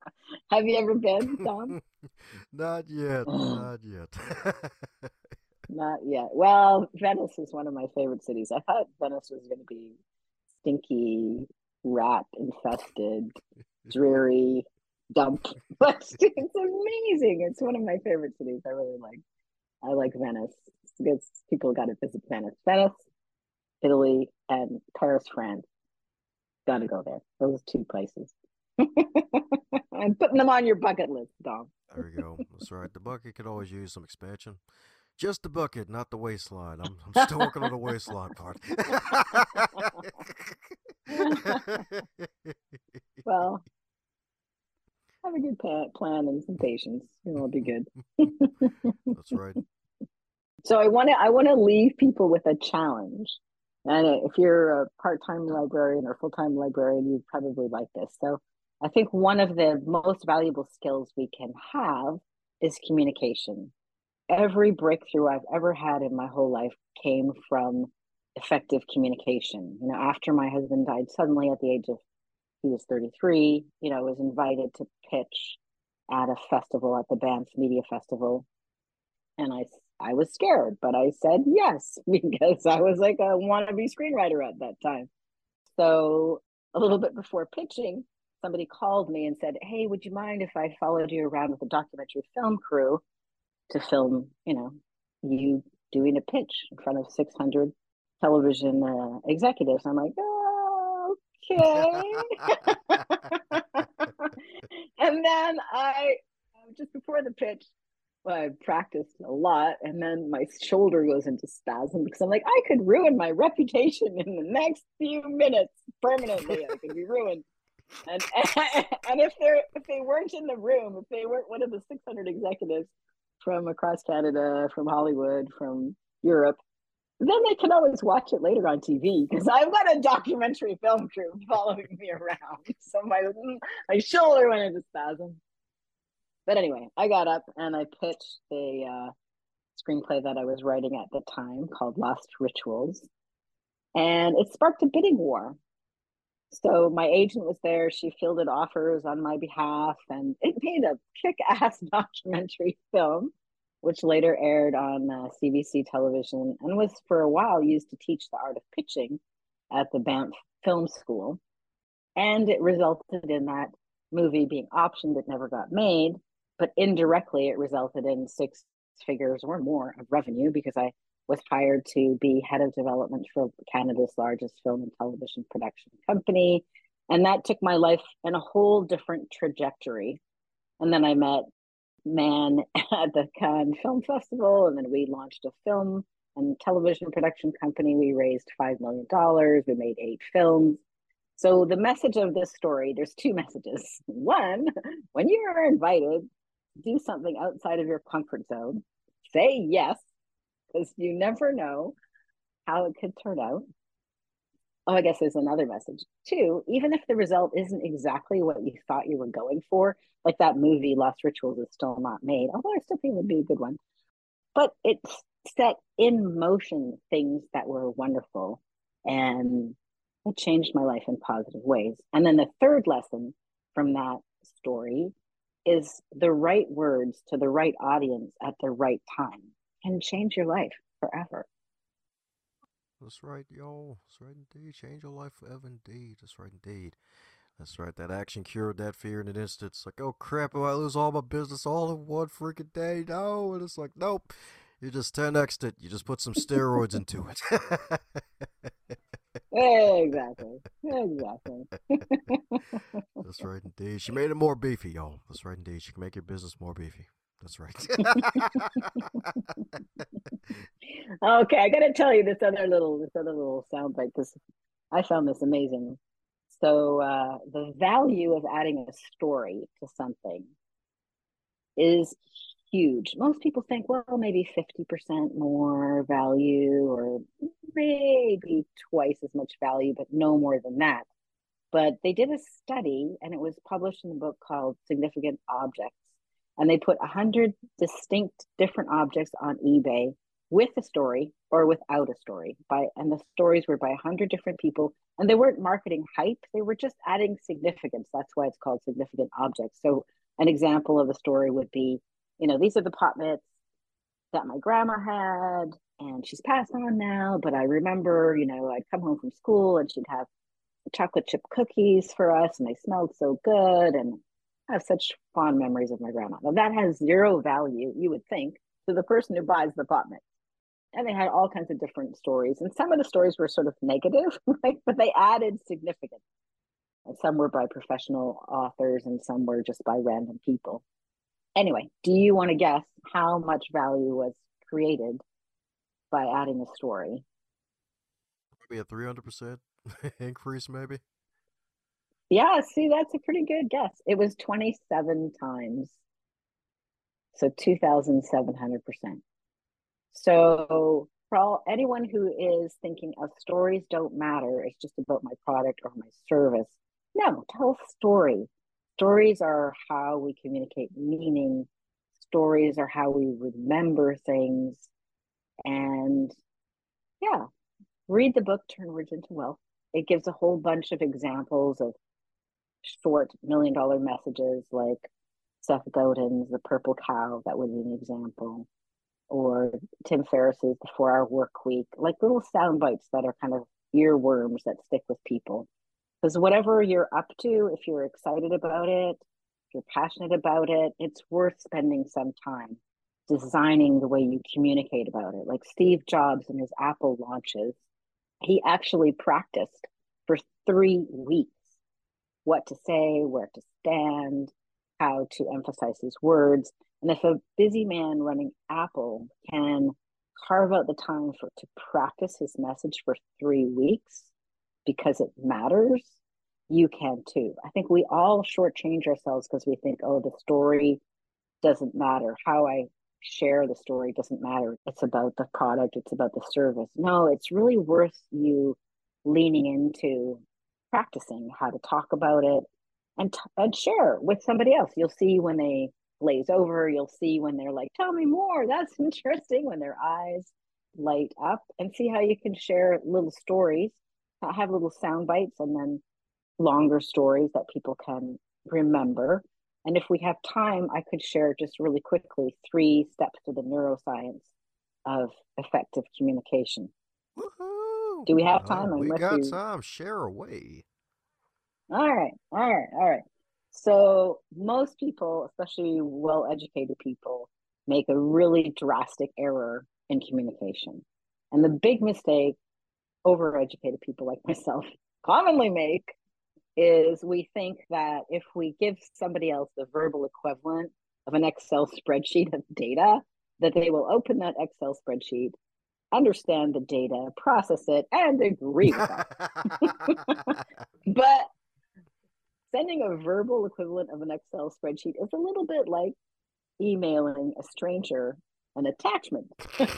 Have you ever been, Tom? Not yet. Not yet. not yet. Well, Venice is one of my favorite cities. I thought Venice was going to be stinky, rat infested, dreary dump, but it's amazing. It's one of my favorite cities. I really like. I like Venice because people got to visit Venice. Venice, Italy, and Paris, France. Got to go there. Those two places. I'm putting them on your bucket list, Dom. There you go. That's right. The bucket could always use some expansion. Just the bucket, not the waistline. I'm still working on the waistline part. Well, have a good plan and some patience. It'll be good. That's right. So I want to leave people with a challenge. And if you're a part-time librarian or full-time librarian, you probably like this. So I think one of the most valuable skills we can have is communication. Every breakthrough I've ever had in my whole life came from effective communication. After my husband died suddenly at the age of, he was 33, I was invited to pitch at a festival, at the Banff Media Festival. And I was scared, but I said yes, because I was like a wannabe screenwriter at that time. So a little bit before pitching, somebody called me and said, "Hey, would you mind if I followed you around with a documentary film crew to film, you doing a pitch in front of 600 television executives?" I'm like, "Oh, okay." And then just before the pitch, well, I practiced a lot, and then my shoulder goes into spasm because I'm like, I could ruin my reputation in the next few minutes permanently. I could be ruined. And and if they weren't in the room, if they weren't one of the 600 executives from across Canada, from Hollywood, from Europe, then they can always watch it later on TV because I've got a documentary film crew following me around. So my shoulder went into spasm. But anyway, I got up and I pitched the screenplay that I was writing at the time called Lost Rituals. And it sparked a bidding war. So my agent was there. She fielded offers on my behalf, and it made a kick-ass documentary film, which later aired on CBC television and was for a while used to teach the art of pitching at the Banff Film School. And it resulted in that movie being optioned. It never got made, but indirectly it resulted in six figures or more of revenue because I was hired to be head of development for Canada's largest film and television production company. And that took my life in a whole different trajectory. And then I met Man at the Cannes Film Festival, and then we launched a film and television production company. We raised $5 million. We made 8 films. So the message of this story, there's 2 messages. One, when you are invited to do something outside of your comfort zone, say yes, because you never know how it could turn out. Oh, I guess there's another message too. Even if the result isn't exactly what you thought you were going for, like that movie Lost Rituals is still not made, although I still think it would be a good one. But it set in motion things that were wonderful, and it changed my life in positive ways. And then the third lesson from that story is the right words to the right audience at the right time can change your life forever. That's right, yo. That's right indeed. Change your life forever indeed. That's right indeed. That's right. That action cured that fear in an instant. It's like, oh crap, if I lose all my business all in one freaking day? No. And it's like, nope. You just 10x'd it. You just put some steroids into it. Exactly. Exactly. That's right indeed. She made it more beefy, y'all. That's right indeed. She can make your business more beefy. That's right. Okay, I gotta tell you this other little soundbite because I found this amazing. So the value of adding a story to something is huge. Most people think, well, maybe 50% more value or maybe twice as much value, but no more than that. But they did a study and it was published in a book called Significant Objects. And they put 100 distinct different objects on eBay with a story or without a story. And the stories were by 100 different people. And they weren't marketing hype, they were just adding significance. That's why it's called Significant Objects. So an example of a story would be, these are the pot mitts that my grandma had, and she's passed on now. But I remember, I'd come home from school and she'd have chocolate chip cookies for us, and they smelled so good. And I have such fond memories of my grandma. Now, that has zero value, you would think, to the person who buys the pot mix. And they had all kinds of different stories. And some of the stories were sort of negative, right? But they added significance. And some were by professional authors and some were just by random people. Anyway, do you want to guess how much value was created by adding a story? Maybe a 300% increase, maybe. Yeah, see, that's a pretty good guess. It was 27 times. So 2,700%. So for anyone who is thinking of stories don't matter, it's just about my product or my service. No, tell a story. Stories are how we communicate meaning. Stories are how we remember things. And yeah, read the book, Turn Words into Wealth. It gives a whole bunch of examples of short $1 million messages like Seth Godin's The Purple Cow. That would be an example. Or Tim Ferriss's The 4 Hour Work Week, like little sound bites that are kind of earworms that stick with people. Because whatever you're up to, if you're excited about it, if you're passionate about it, it's worth spending some time designing the way you communicate about it. Like Steve Jobs in his Apple launches, he actually practiced for 3 weeks what to say, where to stand, how to emphasize his words. And if a busy man running Apple can carve out the time to practice his message for 3 weeks because it matters, you can too. I think we all shortchange ourselves because we think, oh, the story doesn't matter. How I share the story doesn't matter. It's about the product, it's about the service. No, it's really worth you leaning into practicing how to talk about it and share with somebody else. You'll see when they glaze over, you'll see when they're like, tell me more, that's interesting, when their eyes light up, and see how you can share little stories, have little sound bites, and then longer stories that people can remember. And if we have time, I could share just really quickly 3 steps to the neuroscience of effective communication. Woohoo! Do we have Oh, time? we Unless got you. time. Share away. All right. So most people, especially well-educated people, make a really drastic error in communication. And the big mistake overeducated people like myself commonly make is we think that if we give somebody else the verbal equivalent of an Excel spreadsheet of data, that they will open that Excel spreadsheet, understand the data, process it, and agree with us. But sending a verbal equivalent of an Excel spreadsheet is a little bit like emailing a stranger an attachment.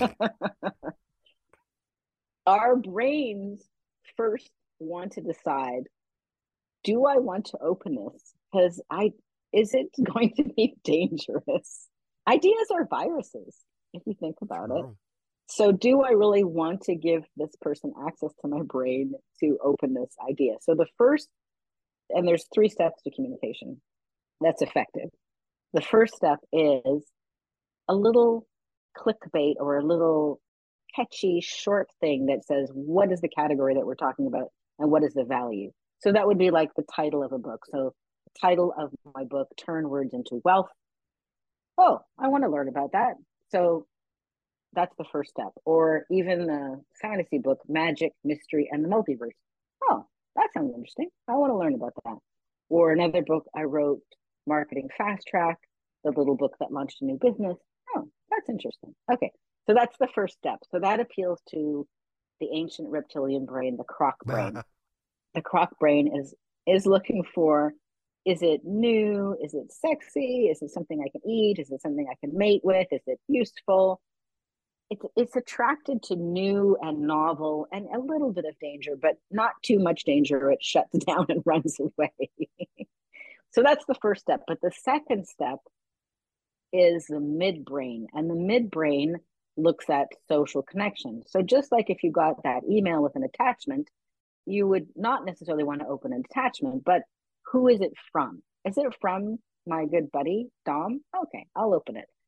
Our brains first want to decide, do I want to open this? Because is it going to be dangerous? Ideas are viruses, if you think about it. True. So do I really want to give this person access to my brain to open this idea? So the first, and there's 3 steps to communication that's effective. The first step is a little clickbait or a little catchy short thing that says, what is the category that we're talking about and what is the value? So that would be like the title of a book. So the title of my book, Turn Words into Wealth. Oh, I want to learn about that. So that's the first step. Or even the fantasy book, Magic, Mystery, and the Multiverse. Oh, that sounds interesting. I want to learn about that. Or another book I wrote, Marketing Fast Track, the little book that launched a new business. Oh, that's interesting. Okay, so that's the first step. So that appeals to the ancient reptilian brain, the croc brain. The croc brain is looking for, is it new? Is it sexy? Is it something I can eat? Is it something I can mate with? Is it useful? It's attracted to new and novel and a little bit of danger, but not too much danger. It shuts down and runs away. So that's the first step. But the second step is the midbrain, and the midbrain looks at social connection. So just like if you got that email with an attachment, you would not necessarily want to open an attachment, but who is it from? Is it from my good buddy, Dom? Okay, I'll open it.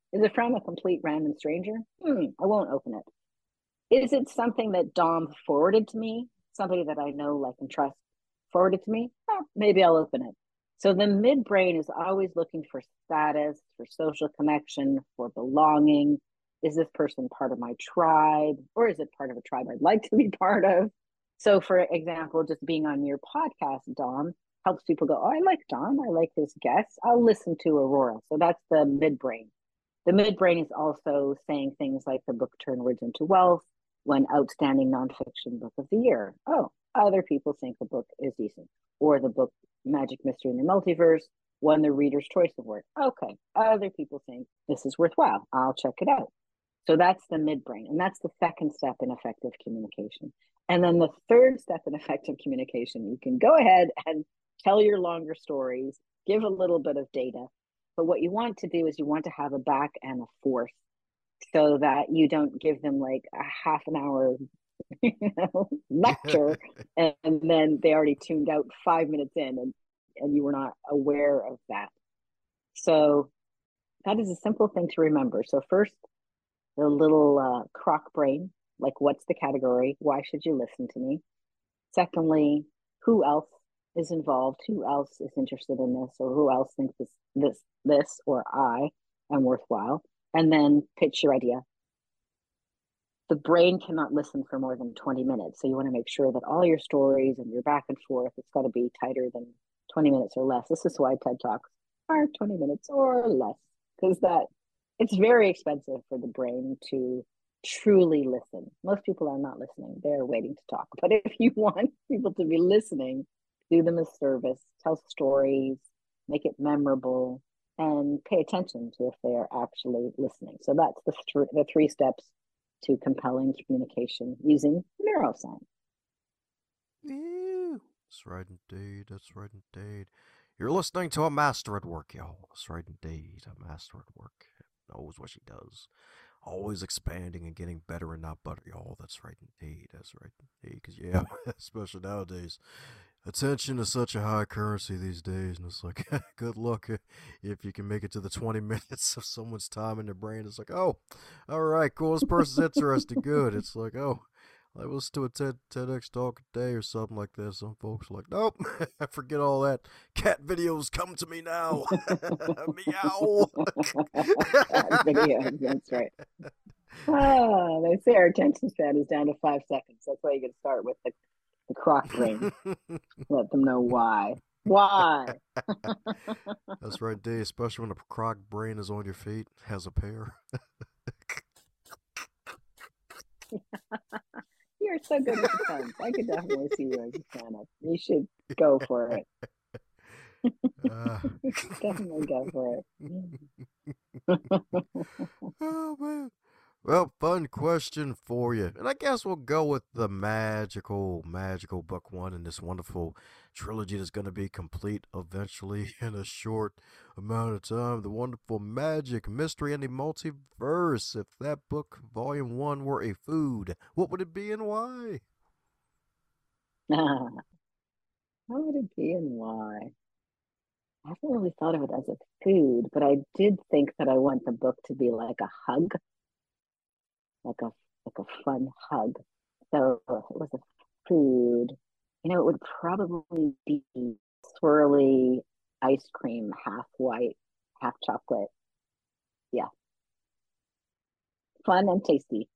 Is it from a complete random stranger? I won't open it. Is it something that Dom forwarded to me? Somebody that I know, like, and trust forwarded to me? Maybe I'll open it. So the midbrain is always looking for status, for social connection, for belonging. Is this person part of my tribe, or is it part of a tribe I'd like to be part of? So, for example, just being on your podcast, Dom, helps people go, oh, I like Dom. I like his guests. I'll listen to Aurora. So that's the midbrain. The midbrain is also saying things like the book Turn Words into Wealth, won outstanding nonfiction book of the year. Oh, other people think the book is decent. Or the book Magic Mystery in the Multiverse won the Reader's Choice Award. Okay, other people think this is worthwhile. I'll check it out. So that's the midbrain. And that's the second step in effective communication. And then the third step in effective communication, you can go ahead and tell your longer stories, give a little bit of data. But what you want to do is you want to have a back and a forth so that you don't give them like a half an hour lecture and then they already tuned out 5 minutes in and you were not aware of that. So that is a simple thing to remember. So first, the little croc brain, like what's the category? Why should you listen to me? Secondly, who else is involved? Who else is interested in this? Or who else thinks this or I am worthwhile? And then pitch your idea. The brain cannot listen for more than 20 minutes. So you want to make sure that all your stories and your back and forth, it's got to be tighter than 20 minutes or less. This is why TED Talks are 20 minutes or less, because that it's very expensive for the brain to truly listen. Most people are not listening. They're waiting to talk. But if you want people to be listening, do them a service, tell stories, make it memorable, and pay attention to if they are actually listening. So that's the three steps to compelling communication using neuroscience. Ew. That's right indeed. That's right indeed. You're listening to a master at work, y'all. That's right indeed. A master at work knows what she does. Always expanding and getting better and not better, y'all. That's right indeed. That's right indeed. Because, yeah, especially nowadays, attention is such a high currency these days. And it's like, good luck if you can make it to the 20 minutes of someone's time in their brain. It's like, oh, all right, cool. This person's interested. Good. It's like, oh, I listened to a TEDx talk a day or something like that. Some folks are like, nope, forget all that. Cat videos, come to me now. Meow. Cat videos, that's right. Oh, they say our attention span is down to 5 seconds. That's why you can start with the croc brain. Let them know why. Why? That's right, Dave. Especially when the croc brain is on your feet, has a pair. You're so good with the puns. I could definitely see you as a stand-up. You should go for it. Definitely go for it. Oh, man. Well, fun question for you. And I guess we'll go with the magical book one in this wonderful trilogy that's going to be complete eventually in a short amount of time. The wonderful Magic Mystery and the Multiverse. If that book, volume one, were a food, what would it be and why? What would it be and why? I haven't really thought of it as a food, but I did think that I want the book to be like a hug, like a fun hug. So if it was a food, it would probably be swirly ice cream, half white, half chocolate. Yeah, fun and tasty.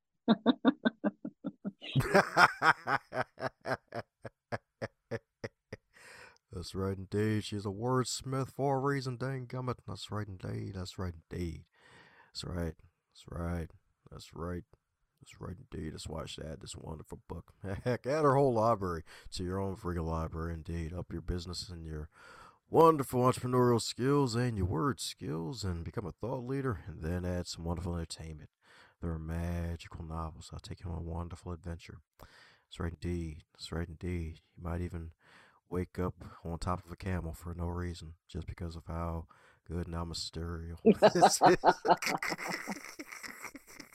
That's right indeed. She's a wordsmith for a reason, dang gummit. That's right indeed. That's right indeed. That's right. That's right. That's right. That's right indeed. That's why I should add this wonderful book. Heck, add her whole library to your own freaking library indeed. Up your business and your wonderful entrepreneurial skills and your word skills and become a thought leader and then add some wonderful entertainment. They're magical novels. I'll take you on a wonderful adventure. That's right indeed. That's right indeed. You might even wake up on top of a camel for no reason, just because of how good now mysterious.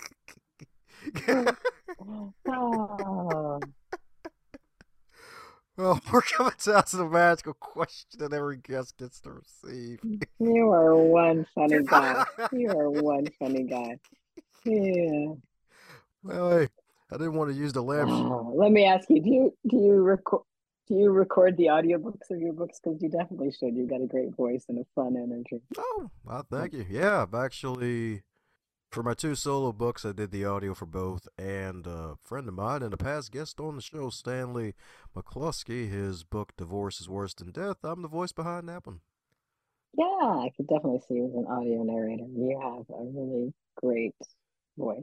Oh. Well, we're coming down to the magical question that every guest gets to receive. You are one funny guy. You are one funny guy. Yeah. Well, hey, I didn't want to use the lamp. Let me ask you, do you record the audiobooks of your books? Because you definitely should. You got a great voice and a fun energy. Oh, well, thank you. Yeah, I've actually, for my 2 solo books, I did the audio for both. And a friend of mine and a past guest on the show, Stanley McCluskey, his book Divorce is Worse Than Death, I'm the voice behind that one. Yeah, I could definitely see you as an audio narrator. You have a really great voice.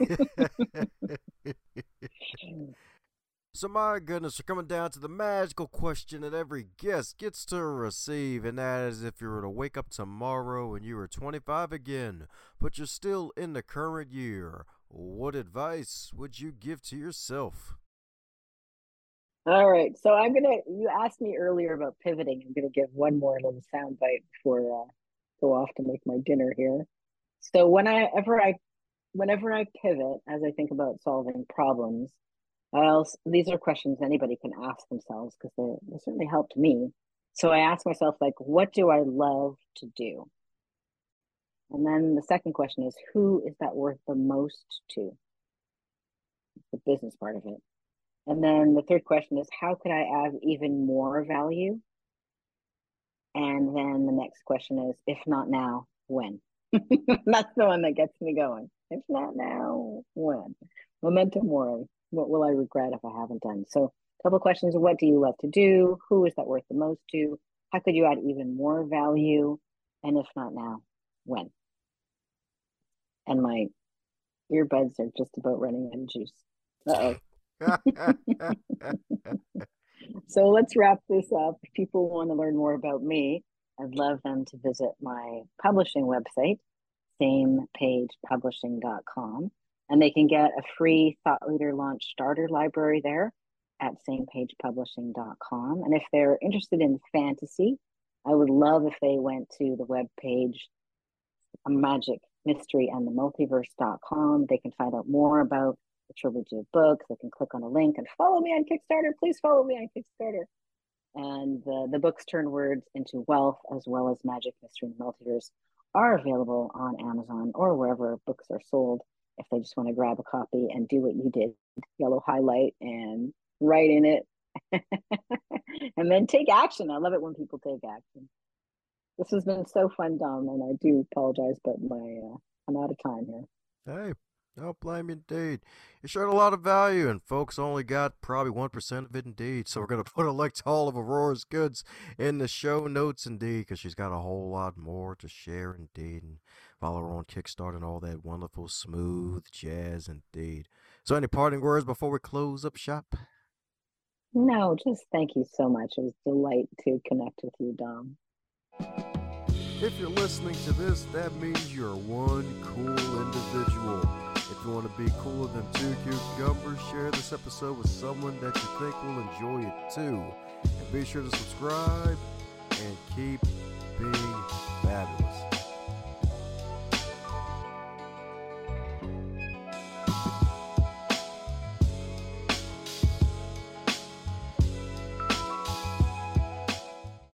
So, my goodness, we're coming down to the magical question that every guest gets to receive, and that is if you were to wake up tomorrow and you were 25 again, but you're still in the current year, what advice would you give to yourself? All right, so you asked me earlier about pivoting. I'm gonna give one more little sound bite before go off to make my dinner here. So whenever I pivot, as I think about solving problems, these are questions anybody can ask themselves because they certainly helped me. So I ask myself, like, what do I love to do? And then the second question is, who is that worth the most to? The business part of it. And then the third question is, how could I add even more value? And then the next question is, if not now, when? That's the one that gets me going. If not now, when? Memento mori. What will I regret if I haven't done? So, a couple of questions. What do you love to do? Who is that worth the most to? How could you add even more value? And if not now, when? And my earbuds are just about running out of juice. Uh-oh. So let's wrap this up. If people want to learn more about me, I'd love them to visit my publishing website, samepagepublishing.com. And they can get a free Thought Leader Launch Starter Library there at samepagepublishing.com. And if they're interested in fantasy, I would love if they went to the webpage Magic, Mystery, and the Multiverse.com. They can find out more about the trilogy of books. They can click on a link and follow me on Kickstarter. Please follow me on Kickstarter. And the books turn words into wealth, as well as Magic, Mystery, and Multiverse, are available on Amazon or wherever books are sold. If they just want to grab a copy and do what you did, yellow highlight and write in it, and then take action. I love it when people take action. This has been so fun, Dom, and I do apologize, but I'm out of time here. Hey, don't blame you indeed. You shared a lot of value, and folks only got probably 1% of it indeed. So we're going to put a link to all of Aurora's goods in the show notes indeed, because she's got a whole lot more to share indeed. And follow her on Kickstarter and all that wonderful, smooth jazz indeed. So any parting words before we close up shop? No, just thank you so much. It was a delight to connect with you, Dom. If you're listening to this, that means you're one cool individual. If you want to be cooler than two cucumbers, share this episode with someone that you think will enjoy it too. And be sure to subscribe and keep being